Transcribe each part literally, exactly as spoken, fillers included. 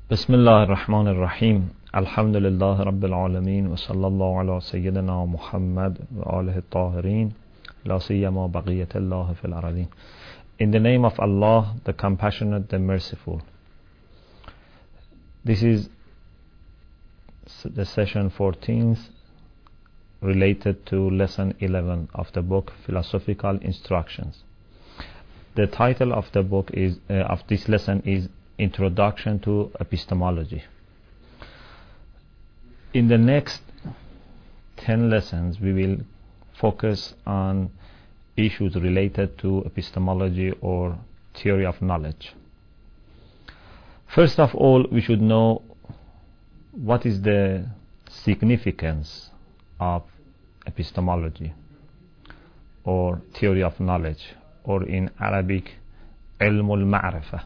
بسم الله الرحمن الرحيم الحمد لله رب العالمين وصلى الله على سيدنا محمد وآله الطاهرين لا سيما بقية الله في الأرضين. In the name of Allah, the Compassionate, the Merciful. This is the session fourteenth related to lesson eleven of the book Philosophical Instructions. The title of the book is uh, of this lesson is Introduction to Epistemology. In the next ten lessons we will focus on issues related to epistemology or theory of knowledge. First of all, we should know what is the significance of epistemology or theory of knowledge, or in Arabic ilm al-ma'rifah.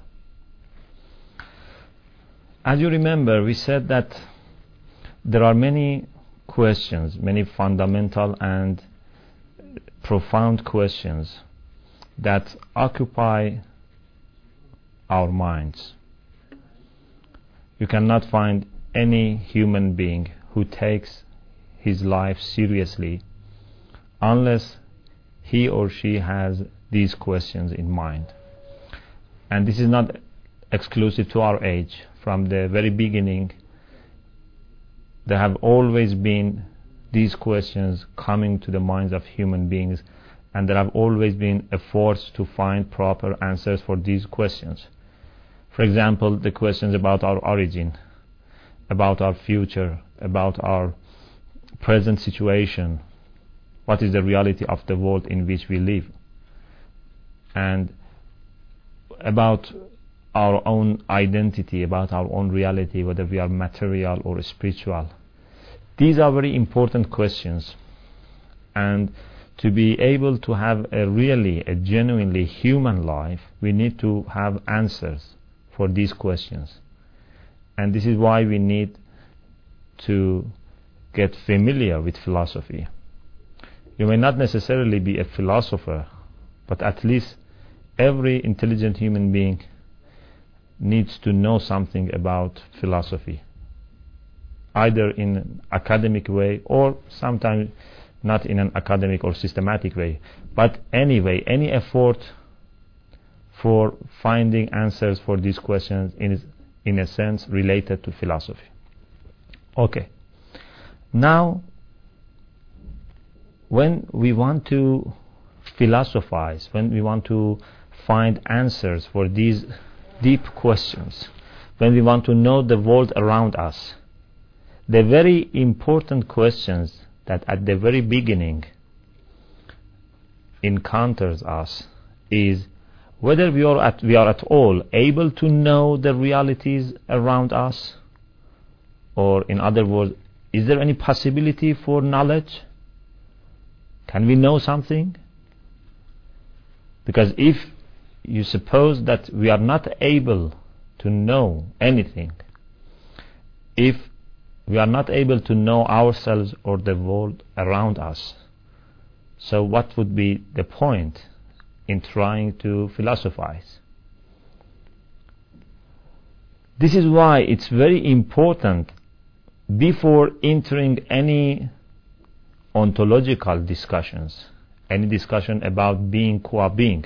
As you remember, we said that there are many questions, many fundamental and profound questions that occupy our minds. You cannot find any human being who takes his life seriously unless he or she has these questions in mind. And this is not exclusive to our age. From the very beginning, there have always been these questions coming to the minds of human beings, and there have always been efforts to find proper answers for these questions. For example, the questions about our origin, about our future, about our present situation, what is the reality of the world in which we live, and about our own identity, about our own reality, whether we are material or spiritual. These are very important questions, and to be able to have a really, a genuinely human life, we need to have answers for these questions. And this is why we need to get familiar with philosophy. You may not necessarily be a philosopher, but at least every intelligent human being needs to know something about philosophy, either in an academic way or sometimes not in an academic or systematic way. But anyway, any effort for finding answers for these questions is, in a sense, related to philosophy. Okay. Now, when we want to philosophize, when we want to find answers for these deep questions, when we want to know the world around us, the very important questions that at the very beginning encounters us is whether we are at, we are at all able to know the realities around us, or in other words, is there any possibility for knowledge? Can we know something? Because if you suppose that we are not able to know anything, if we are not able to know ourselves or the world around us, so what would be the point in trying to philosophize? This is why it's very important, before entering any ontological discussions, any discussion about being qua being,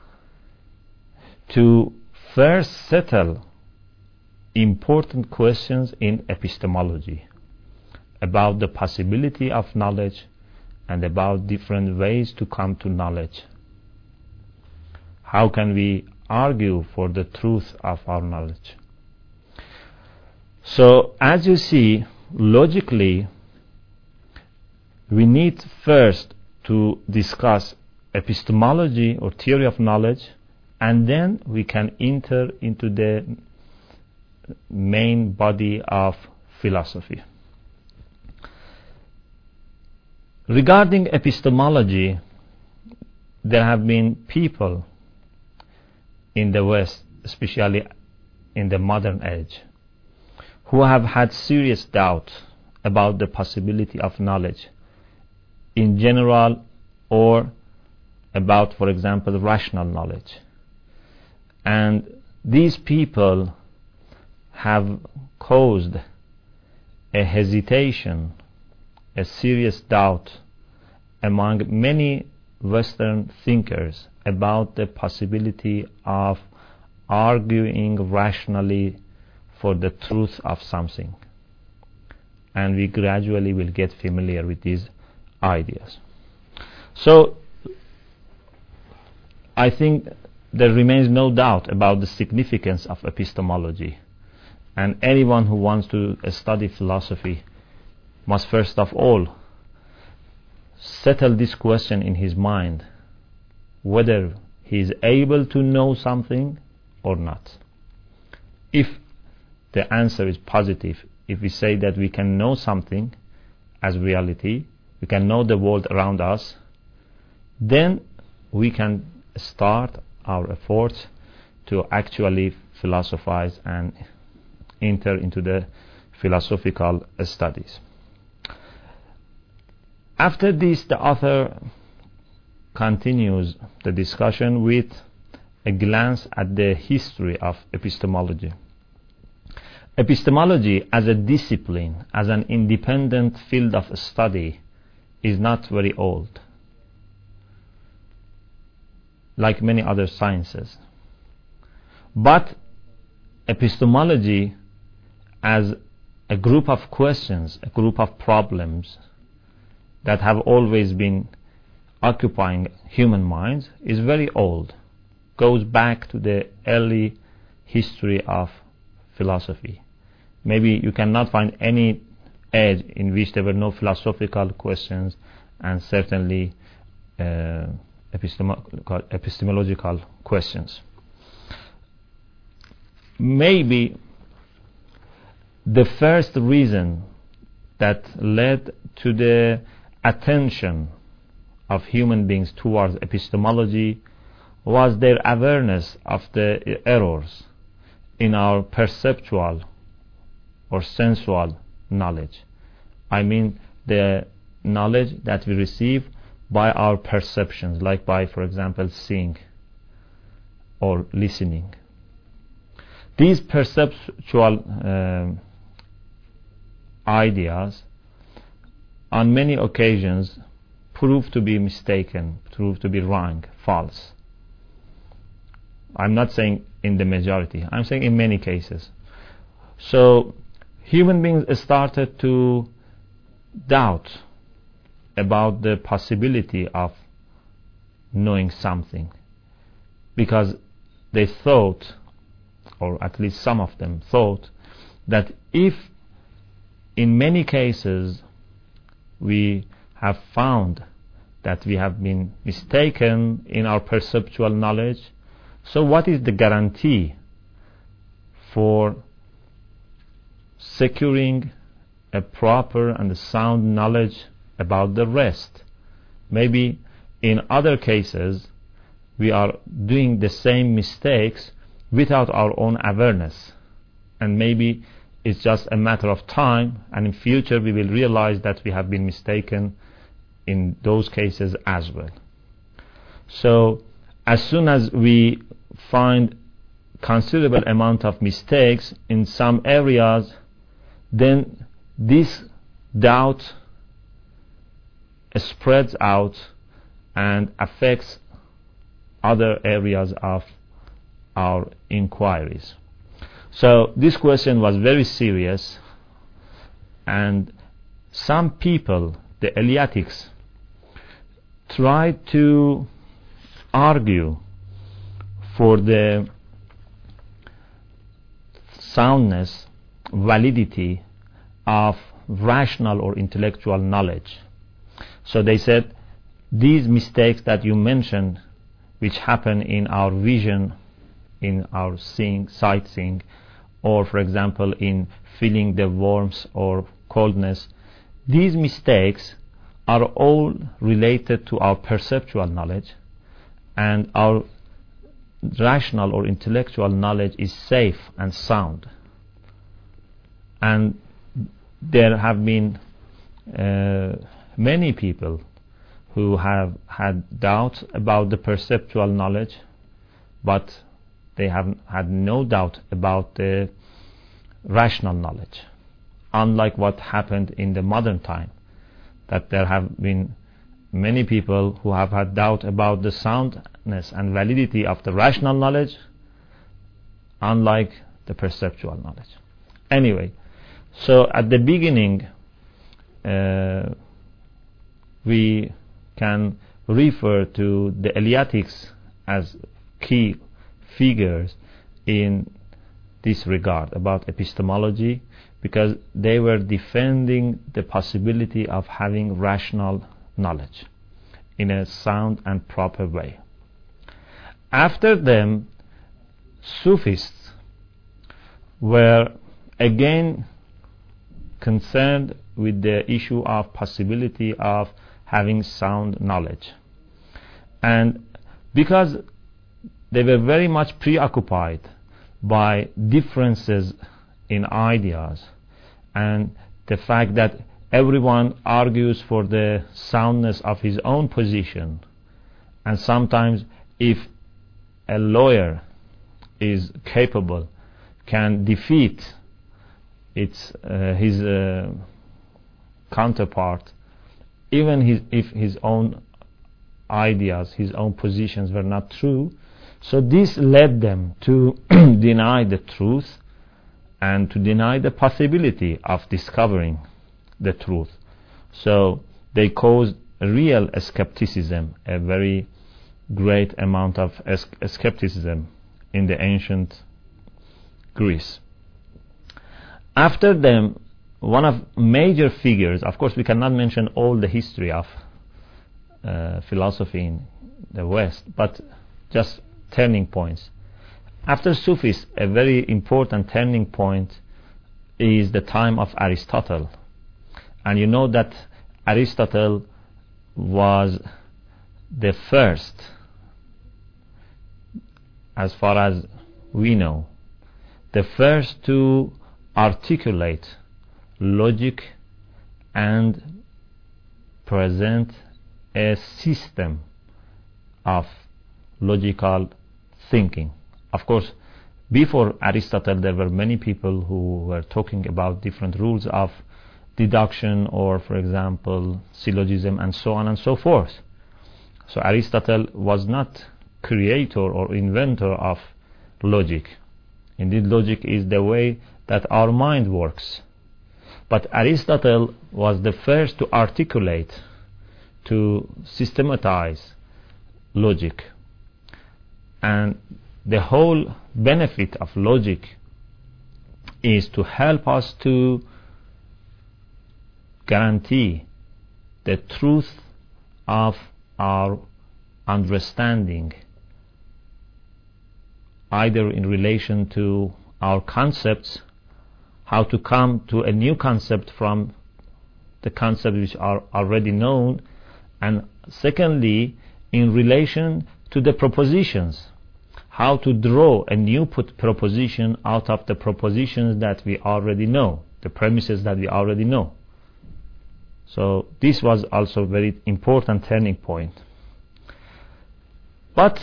to first settle important questions in epistemology about the possibility of knowledge and about different ways to come to knowledge. How can we argue for the truth of our knowledge? So, as you see, logically, we need first to discuss epistemology or theory of knowledge, and then we can enter into the main body of philosophy. Regarding epistemology, there have been people in the West, especially in the modern age, who have had serious doubt about the possibility of knowledge in general, or about, for example, rational knowledge. And these people have caused a hesitation, a serious doubt among many Western thinkers about the possibility of arguing rationally for the truth of something. And we gradually will get familiar with these ideas. So I think there remains no doubt about the significance of epistemology, and anyone who wants to study philosophy must first of all settle this question in his mind, whether he is able to know something or not. If the answer is positive, if we say that we can know something as reality, we can know the world around us, then we can start our efforts to actually philosophize and enter into the philosophical studies. After this, the author continues the discussion with a glance at the history of epistemology. Epistemology as a discipline, as an independent field of study, is not very old, like many other sciences. But epistemology as a group of questions, a group of problems that have always been occupying human minds, is very old, goes back to the early history of philosophy. Maybe you cannot find any age in which there were no philosophical questions, and certainly uh, epistemological, epistemological questions. Maybe the first reason that led to the attention of human beings towards epistemology was their awareness of the errors in our perceptual or sensual knowledge. I mean the knowledge that we receive by our perceptions, like by, for example, seeing or listening. These perceptual uh, ideas on many occasions prove to be mistaken, prove to be wrong, false. I'm not saying in the majority, I'm saying in many cases. So human beings started to doubt about the possibility of knowing something, because they thought, or at least some of them thought, that if in many cases we have found that we have been mistaken in our perceptual knowledge, so what is the guarantee for securing a proper and a sound knowledge about the rest? Maybe in other cases we are doing the same mistakes without our own awareness, and maybe it's just a matter of time, and in future we will realize that we have been mistaken in those cases as well. So as soon as we find considerable amount of mistakes in some areas, then this doubt spreads out and affects other areas of our inquiries. So this question was very serious, and some people, the Eleatics, tried to argue for the soundness, validity of rational or intellectual knowledge. So they said, these mistakes that you mentioned, which happen in our vision, in our seeing, sight-seeing, or for example in feeling the warmth or coldness, these mistakes are all related to our perceptual knowledge, and our rational or intellectual knowledge is safe and sound. And there have been uh, many people who have had doubts about the perceptual knowledge, but they have had no doubt about the rational knowledge, unlike what happened in the modern time, that there have been many people who have had doubt about the soundness and validity of the rational knowledge, unlike the perceptual knowledge. Anyway, so at the beginning, uh, we can refer to the Eleatics as key figures in this regard about epistemology, because they were defending the possibility of having rational knowledge in a sound and proper way. After them, Sufists were again concerned with the issue of possibility of having sound knowledge. And because they were very much preoccupied by differences in ideas and the fact that everyone argues for the soundness of his own position, and sometimes if a lawyer is capable, can defeat its uh, his uh, counterpart, even his, if his own ideas, his own positions were not true. So this led them to deny the truth and to deny the possibility of discovering the truth. So they caused real skepticism, a very great amount of skepticism in the ancient Greece. After them, one of major figures, of course we cannot mention all the history of uh, philosophy in the West, but just turning points. After Sufis, a very important turning point is the time of Aristotle. And you know that Aristotle was the first, as far as we know, the first to articulate logic and present a system of logical thinking. Of course, before Aristotle there were many people who were talking about different rules of deduction, or for example syllogism, and so on and so forth. So Aristotle was not creator or inventor of logic. Indeed, logic is the way that our mind works. But Aristotle was the first to articulate, to systematize logic. And the whole benefit of logic is to help us to guarantee the truth of our understanding, either in relation to our concepts, how to come to a new concept from the concepts which are already known, and secondly, in relation to the propositions, how to draw a new put proposition out of the propositions that we already know, the premises that we already know. So this was also a very important turning point. But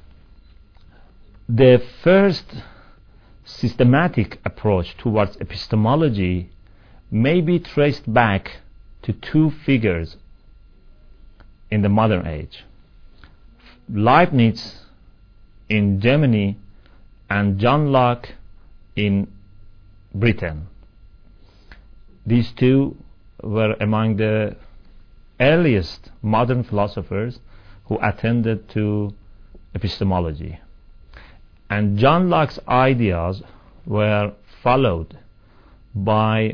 the first systematic approach towards epistemology may be traced back to two figures in the modern age: Leibniz in Germany and John Locke in Britain. These two were among the earliest modern philosophers who attended to epistemology. And John Locke's ideas were followed by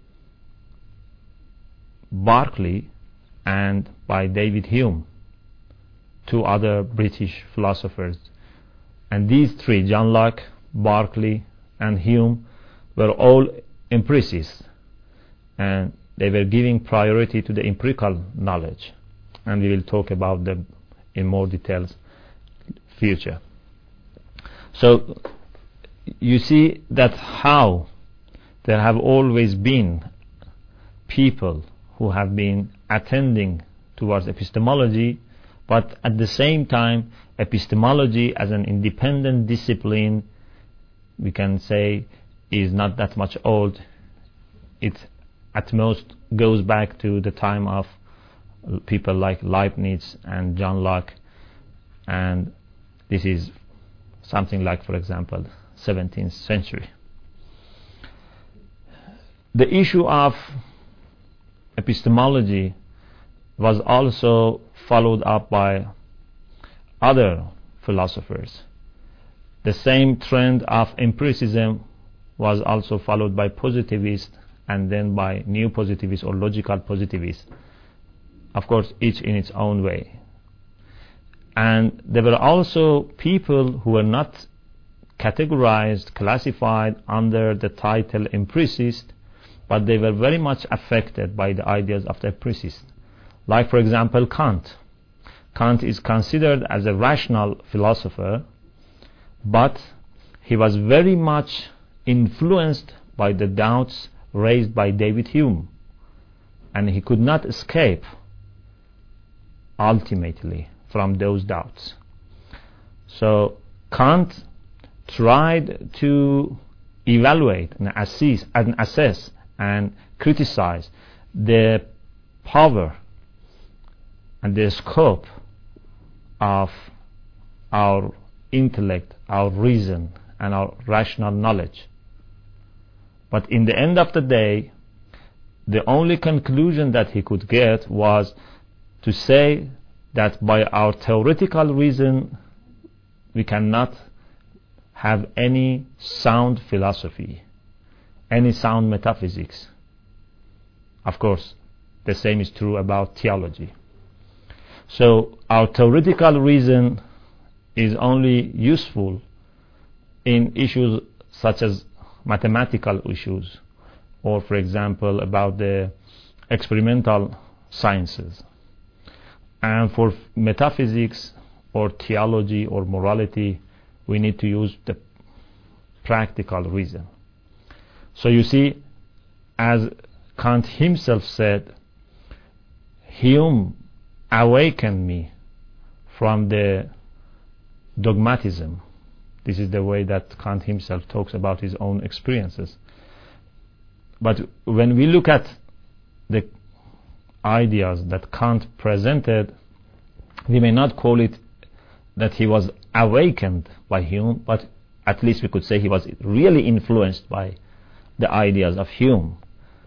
Berkeley and by David Hume, two other British philosophers. And these three, John Locke, Berkeley and Hume, were all empiricists, and they were giving priority to the empirical knowledge, and we will talk about them in more details future. So you see that how there have always been people who have been attending towards epistemology, but at the same time epistemology as an independent discipline, we can say, is not that much old. It at most goes back to the time of people like Leibniz and John Locke, and this is something like, for example, seventeenth century. The issue of epistemology was also followed up by other philosophers. The same trend of empiricism was also followed by positivists and then by new positivists or logical positivists, of course each in its own way. And there were also people who were not categorized, classified under the title empiricist, but they were very much affected by the ideas of the empiricist. Like, for example, Kant. Kant is considered as a rational philosopher, but he was very much influenced by the doubts raised by David Hume, and he could not escape ultimately from those doubts. So Kant tried to evaluate and assess and assess and criticize the power and the scope of our intellect, our reason, and our rational knowledge. But in the end of the day, the only conclusion that he could get was to say that by our theoretical reason we cannot have any sound philosophy, any sound metaphysics. Of course, the same is true about theology. So our theoretical reason is only useful in issues such as mathematical issues, or for example about the experimental sciences. And for metaphysics or theology or morality, we need to use the practical reason. So you see, as Kant himself said, Hume awakened me from the dogmatism. This is the way that Kant himself talks about his own experiences. But when we look at the ideas that Kant presented, we may not call it that he was awakened by Hume, but at least we could say he was really influenced by the ideas of Hume.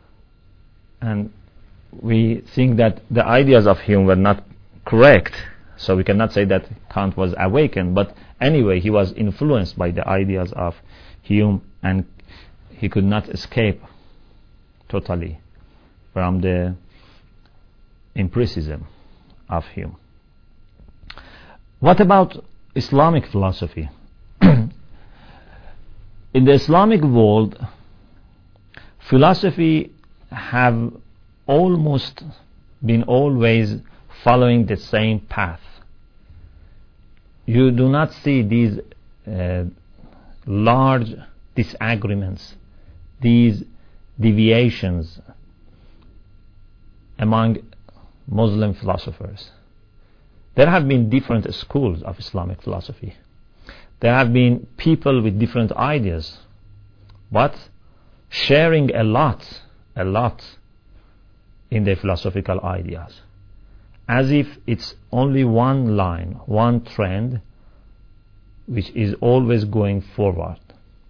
And we think that the ideas of Hume were not correct, so we cannot say that Kant was awakened, but anyway, he was influenced by the ideas of Hume, and he could not escape totally from the empiricism of Hume. What about Islamic philosophy? In the Islamic world, philosophy have almost been always following the same path. You do not see these uh, large disagreements, these deviations among Muslim philosophers. There have been different schools of Islamic philosophy. There have been people with different ideas, but sharing a lot, a lot in their philosophical ideas, as if it's only one line, one trend, which is always going forward.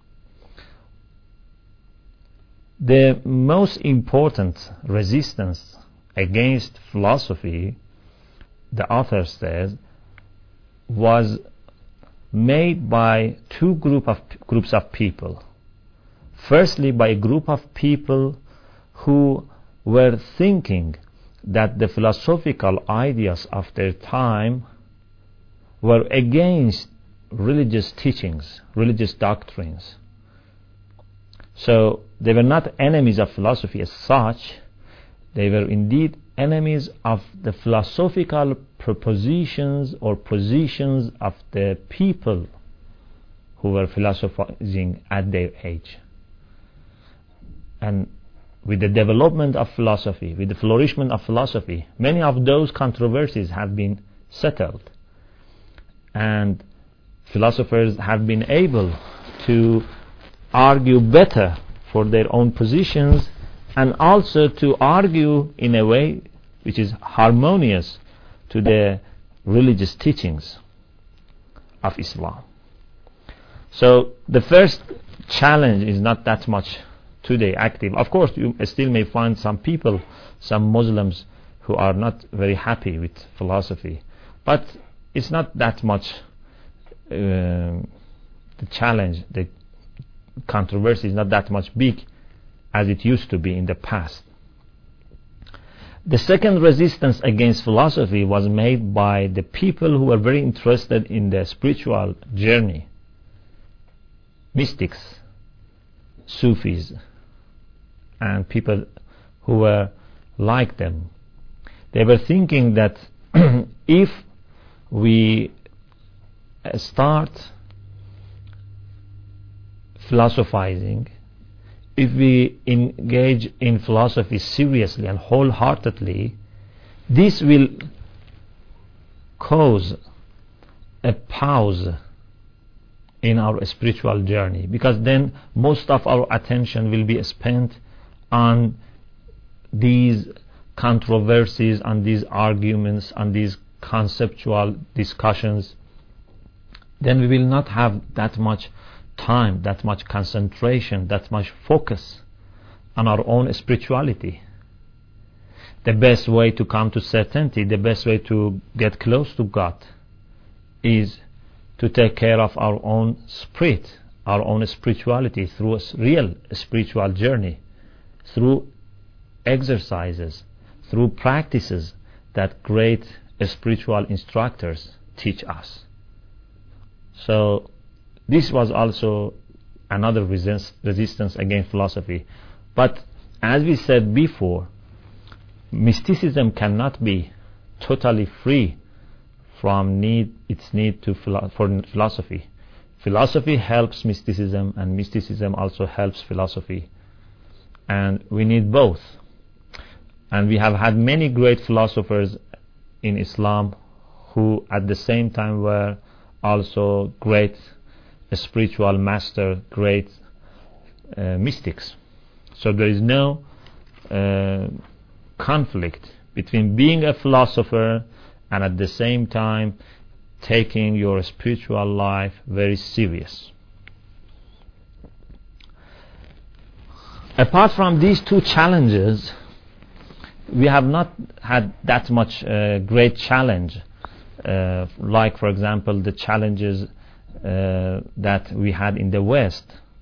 The most important resistance against philosophy, the author says, was made by two group of groups of people. Firstly, by a group of people who were thinking that the philosophical ideas of their time were against religious teachings, religious doctrines. So they were not enemies of philosophy as such. They were indeed enemies of the philosophical propositions or positions of the people who were philosophizing at their age. And with the development of philosophy, with the flourishment of philosophy, many of those controversies have been settled, and philosophers have been able to argue better for their own positions, and also to argue in a way which is harmonious to the religious teachings of Islam. So the first challenge is not that much today active. Of course, you still may find some people, some Muslims, who are not very happy with philosophy, but it's not that much uh, the challenge, the controversy is not that much big as it used to be in the past. The second resistance against philosophy was made by the people who were very interested in the spiritual journey, mystics, Sufis, and people who were like them. They were thinking that if we start philosophizing, if we engage in philosophy seriously and wholeheartedly, this will cause a pause in our spiritual journey, because then most of our attention will be spent on these controversies, on these arguments, on these conceptual discussions. Then we will not have that much time, that much concentration, that much focus on our own spirituality. The best way to come to certainty, the best way to get close to God, is to take care of our own spirit, our own spirituality through a real spiritual journey, through exercises, through practices that great spiritual instructors teach us. So this was also another resist, resistance against philosophy. But as we said before, mysticism cannot be totally free from need its need to philo- for philosophy. Philosophy helps mysticism, and mysticism also helps philosophy, and we need both. And we have had many great philosophers in Islam who at the same time were also great spiritual master, great uh, mystics. So there is no uh, conflict between being a philosopher and at the same time taking your spiritual life very serious. Apart from these two challenges, we have not had that much uh, great challenge, uh, like for example the challenges uh, that we had in the West,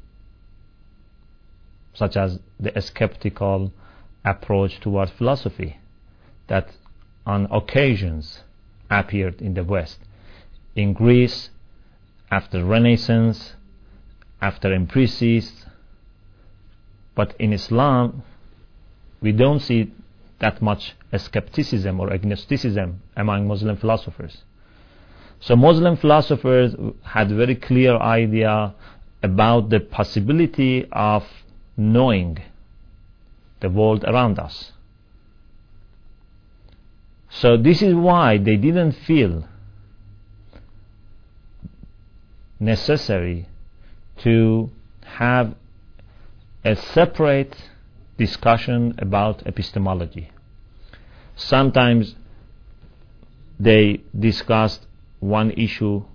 such as the skeptical approach towards philosophy that on occasions appeared in the West. In Greece, after Renaissance, after empiricists, but in Islam we don't see that much skepticism or agnosticism among Muslim philosophers. So Muslim philosophers had a very clear idea about the possibility of knowing the world around us. So this is why they didn't feel necessary to have a separate discussion about epistemology. Sometimes they discussed one issue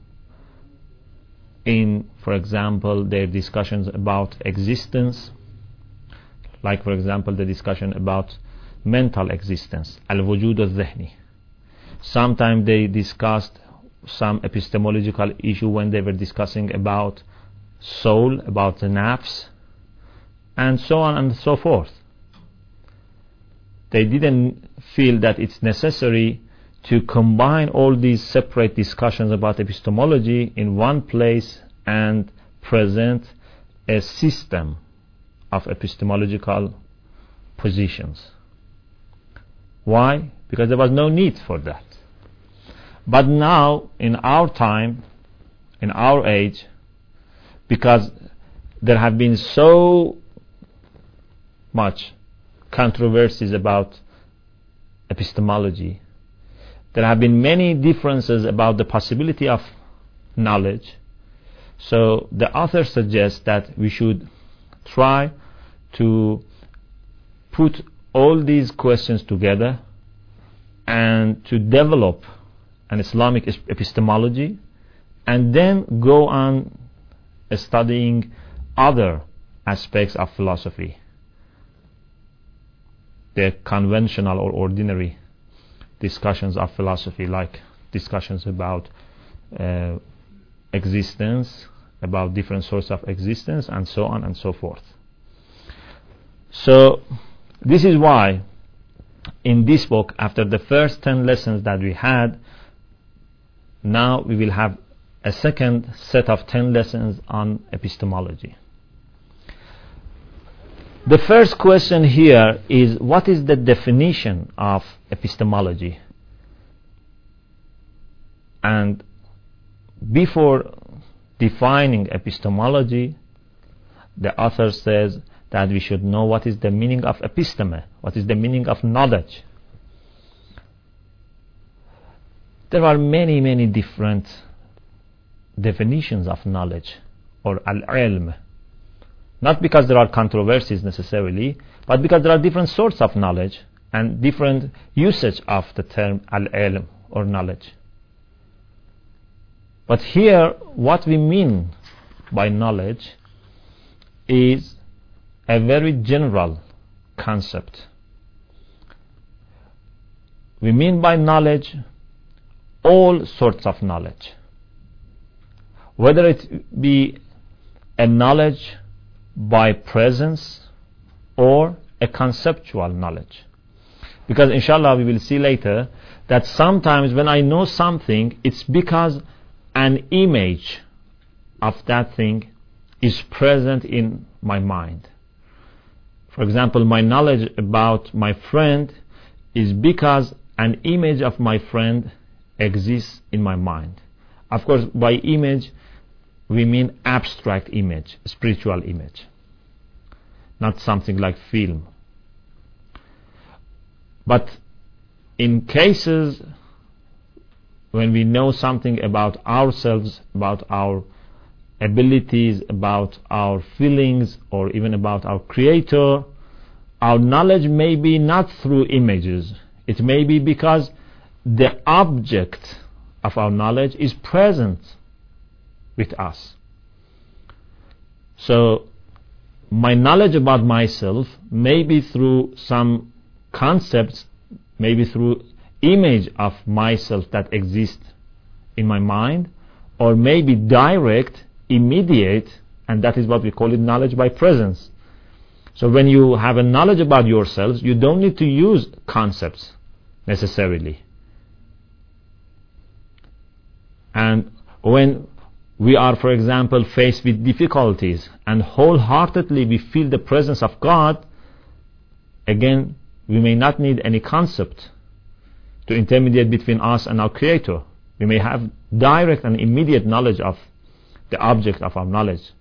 in, for example, their discussions about existence, like for example the discussion about mental existence, al-wujud al-zihni. Sometimes they discussed some epistemological issue when they were discussing about soul, about the nafs, and so on and so forth. They didn't feel that it's necessary to combine all these separate discussions about epistemology in one place and present a system of epistemological positions. Why? Because there was no need for that. But now, in our time, in our age, because there have been so much controversies about epistemology, there have been many differences about the possibility of knowledge. So the author suggests that we should try to put all these questions together and to develop an Islamic epistemology, and then go on studying other aspects of philosophy, the conventional or ordinary discussions of philosophy, like discussions about uh, existence, about different sorts of existence, and so on and so forth. So this is why in this book, after the first ten lessons that we had, now we will have a second set of ten lessons on epistemology. The first question here is, what is the definition of epistemology? And before defining epistemology, the author says that we should know what is the meaning of episteme, what is the meaning of knowledge. There are many, many different definitions of knowledge, or al-ilm. Not because there are controversies necessarily, but because there are different sorts of knowledge and different usage of the term al-ilm, or knowledge. But here, what we mean by knowledge is a very general concept. We mean by knowledge all sorts of knowledge, whether it be a knowledge by presence or a conceptual knowledge. Because inshallah we will see later that sometimes when I know something, it's because an image of that thing is present in my mind. For example, my knowledge about my friend is because an image of my friend exists in my mind. Of course, by image we mean abstract image, spiritual image, not something like film. But in cases when we know something about ourselves, about our abilities, about our feelings, or even about our creator, our knowledge may be not through images. It may be because the object of our knowledge is present with us. So my knowledge about myself may be through some concepts, maybe through image of myself that exists in my mind, or maybe direct, immediate, and that is what we call it knowledge by presence. So when you have a knowledge about yourselves, you don't need to use concepts necessarily. And when we are, for example, faced with difficulties and wholeheartedly we feel the presence of God, again, we may not need any concept to intermediate between us and our Creator. We may have direct and immediate knowledge of the object of our knowledge.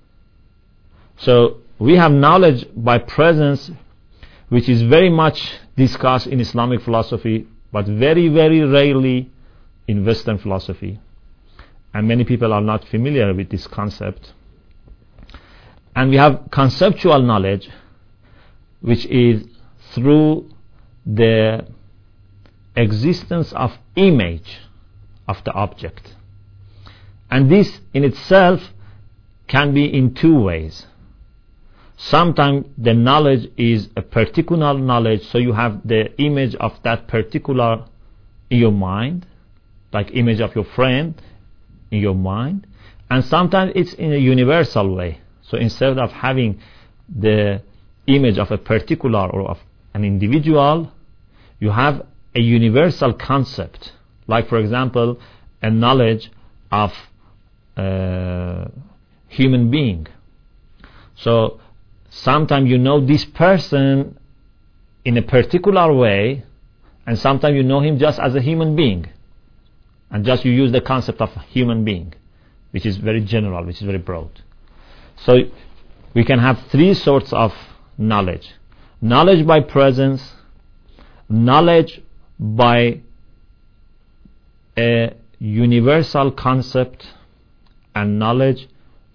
So we have knowledge by presence, which is very much discussed in Islamic philosophy, but very, very rarely in Western philosophy. And many people are not familiar with this concept. And we have conceptual knowledge, which is through the existence of image of the object. And this in itself can be in two ways. Sometimes the knowledge is a particular knowledge, so you have the image of that particular in your mind, like image of your friend in your mind. And sometimes it's in a universal way. So instead of having the image of a particular or of an individual, you have a universal concept, like for example a knowledge of a human being. So sometimes you know this person in a particular way, and sometimes you know him just as a human being, and just you use the concept of human being, which is very general, which is very broad. So we can have three sorts of knowledge: knowledge by presence, knowledge by a universal concept, and knowledge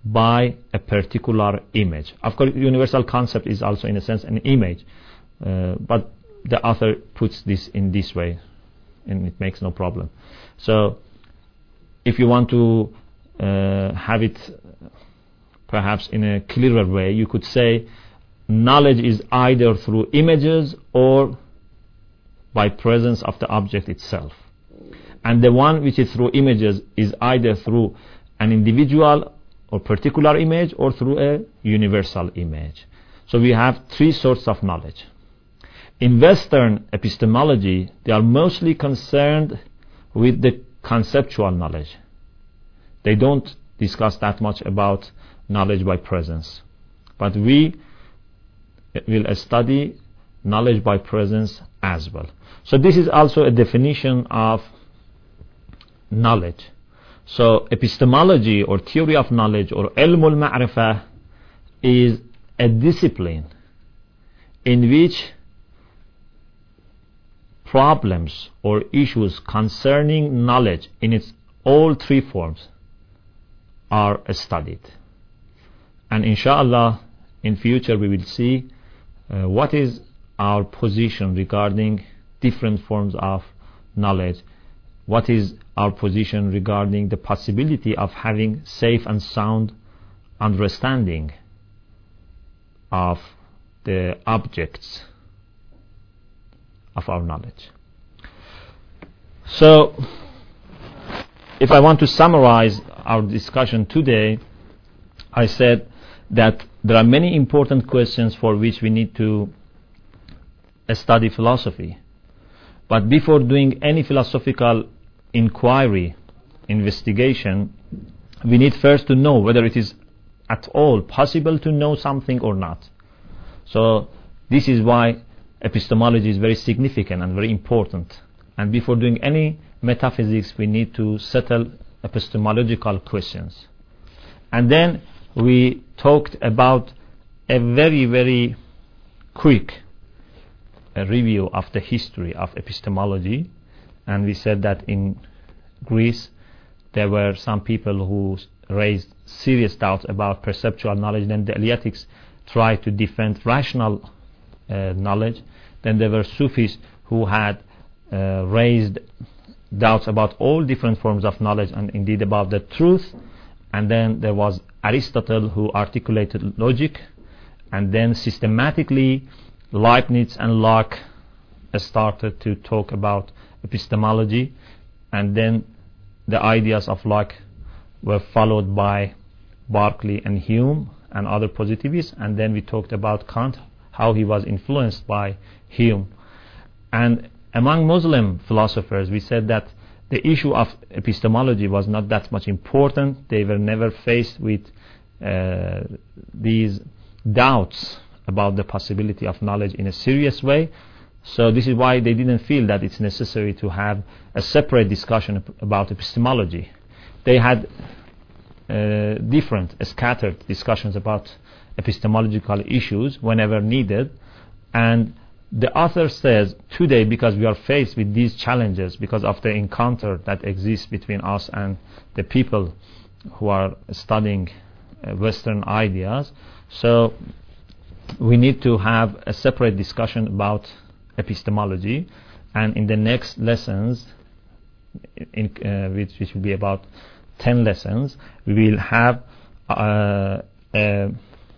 by a particular image. Of course, universal concept is also in a sense an image, uh, but the author puts this in this way, and it makes no problem. So if you want to uh, have it perhaps in a clearer way, you could say knowledge is either through images or by presence of the object itself. And the one which is through images is either through an individual or particular image or through a universal image. So we have three sorts of knowledge. In Western epistemology, they are mostly concerned with the conceptual knowledge. They don't discuss that much about knowledge by presence. But we will study knowledge by presence as well. So this is also a definition of knowledge. So epistemology or theory of knowledge or ilmul ma'rifah is a discipline in which problems or issues concerning knowledge in its all three forms are studied. And inshallah in future we will see uh, what is our position regarding different forms of knowledge, what is our position regarding the possibility of having safe and sound understanding of the objects of our knowledge. So if I want to summarize our discussion today, I said that there are many important questions for which we need to study philosophy. But before doing any philosophical inquiry, investigation, we need first to know whether it is at all possible to know something or not. So this is why epistemology is very significant and very important. And before doing any metaphysics, we need to settle epistemological questions. And then we talked about a very, very quick a review of the history of epistemology, and we said that in Greece there were some people who raised serious doubts about perceptual knowledge. Then the Eleatics tried to defend rational uh, knowledge. Then there were Sufis who had uh, raised doubts about all different forms of knowledge and indeed about the truth. And then there was Aristotle who articulated logic, and then systematically Leibniz and Locke started to talk about epistemology, and then the ideas of Locke were followed by Berkeley and Hume and other positivists, and then we talked about Kant, how he was influenced by Hume. And among Muslim philosophers, we said that the issue of epistemology was not that much important. They were never faced with uh, these doubts about the possibility of knowledge in a serious way. So this is why they didn't feel that it's necessary to have a separate discussion about epistemology. They had uh, different, uh, scattered discussions about epistemological issues whenever needed. And the author says, today, because we are faced with these challenges, because of the encounter that exists between us and the people who are studying uh, Western ideas, so we need to have a separate discussion about epistemology. And in the next lessons, in, uh, which, which will be about ten lessons, we will have uh, a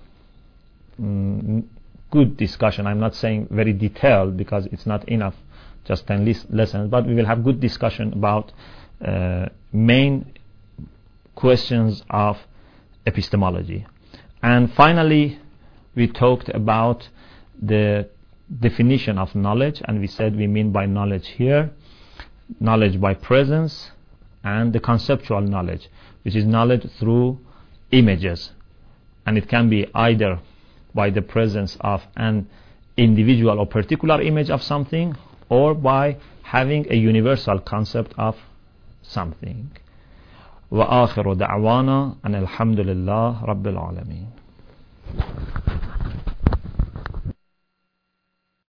mm, good discussion. I'm not saying very detailed because it's not enough, just ten les- lessons, but we will have good discussion about uh, main questions of epistemology. And finally, we talked about the definition of knowledge, and we said we mean by knowledge here knowledge by presence and the conceptual knowledge, which is knowledge through images, and it can be either by the presence of an individual or particular image of something, or by having a universal concept of something. وآخر دعوانا أن الحمد لله رب العالمين.